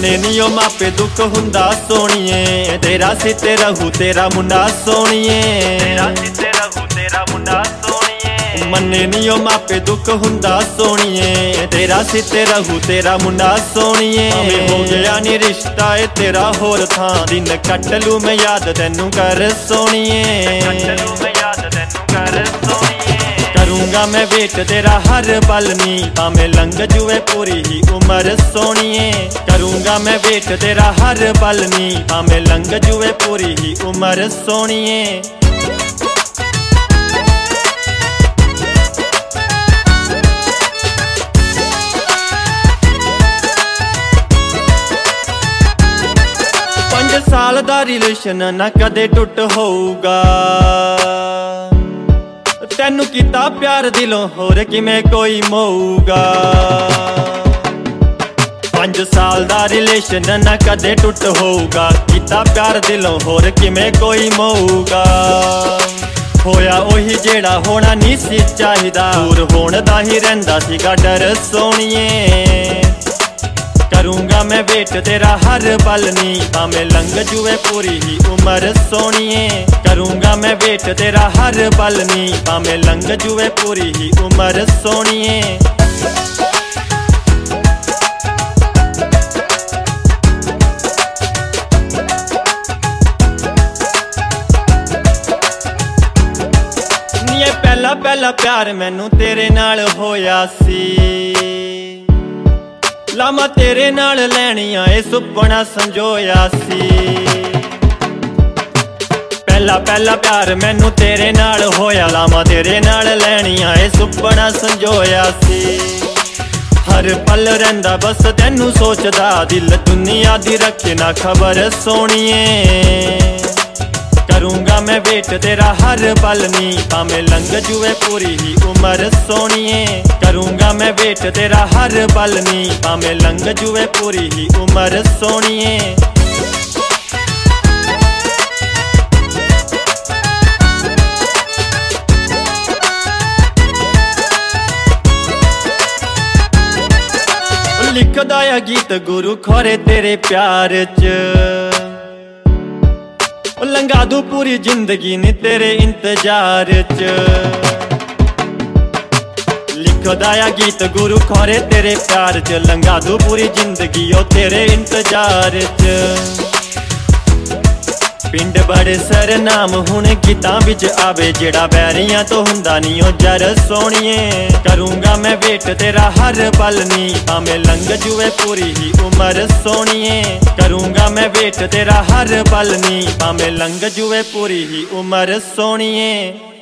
मने नी ओ मापे दुख हुंदा सोनिए, तेरा सिते रहू तेरा मुंडा सोनिए, तेरा सिते रहू तेरा मुंडा सोनिए। मने नी ओ मापे दुख हुंदा सोनिए, तेरा सिते रहू तेरा मुंडा सोनिए। भावें हो गया नी रिश्ता ए तेरा होर थां, दिन कट लू मैं याद तैनू कर सोनिए, कट लू मैं याद तैनू कर सोनिए। करूंगा मैं वेट तेरा हर पल नी, भावें लंघ जुए पूरी ही उम्र सोनिए। करूंगा मैं वेट तेरा हर पल नी, भावें लंघ जुए पूरी ही उम्र सोनिए। पंज साल दा रिलेशन ना कदे टुट होऊगा, तैनू कीता प्यार दिलों होर किमें कोई मोऊगा। 5 साल दा रिलेशन ना कदे टुट होऊगा, कीता प्यार दिलों होर किमें कोई मोऊगा। होया ओही जेड़ा होना नहीं सी चाहिदा, दूर होने दा ही रहिंदा सीगा डर सोनिए। करूंगा मैं वेट तेरा हर पल नी, भावें लंघ जुए पूरी ही उम्र सोनिए। करूंगा मैं वेट तेरा हर पल नी, भावें लंघ जुए पूरी ही उम्र सोनिए। नी पहला पहला प्यार मैनू तेरे नाल होया सी, लामा तेरे नाल लैनियां ए सुपना संजोया सी। पहला पहला प्यार मैनू तेरे नाल होया, लामा तेरे नाल लैनियां ए सुपना संजोया सी। हर पल रहिंदा बस तैनू सोचदा, दिल दुनिया दी रखे ना खबर सोनिए। करूंगा मैं वेट तेरा हर पल नी, भावें लंघ जुए पूरी ही उम्र सोनिए। करूंगा मैं वेट तेरा हर पल नी, भावें लंघ जुए पूरी ही उम्र सोनिए। लिखदा या गीत गुरु खोरे तेरे प्यार च, लंघा दूं पूरी जिंदगी नी तेरे इंतजार च। लिखदा या गीत गुरु खोरे तेरे प्यार च, लंघा दूं पूरी जिंदगी ओ तेरे इंतजार च। पिंड बड़े सरनाम हुण गीतां विच आवे, जेड़ा बैरियां तो हुंदा नी ओ जर सोनिए। करूंगा मैं वेट तेरा हर पल नी, भावें लंघ जुए पूरी ही उम्र सोनिए। करूंगा मैं वेट तेरा हर पल नी, भावें लंघ जुए पूरी ही उम्र सोनिए।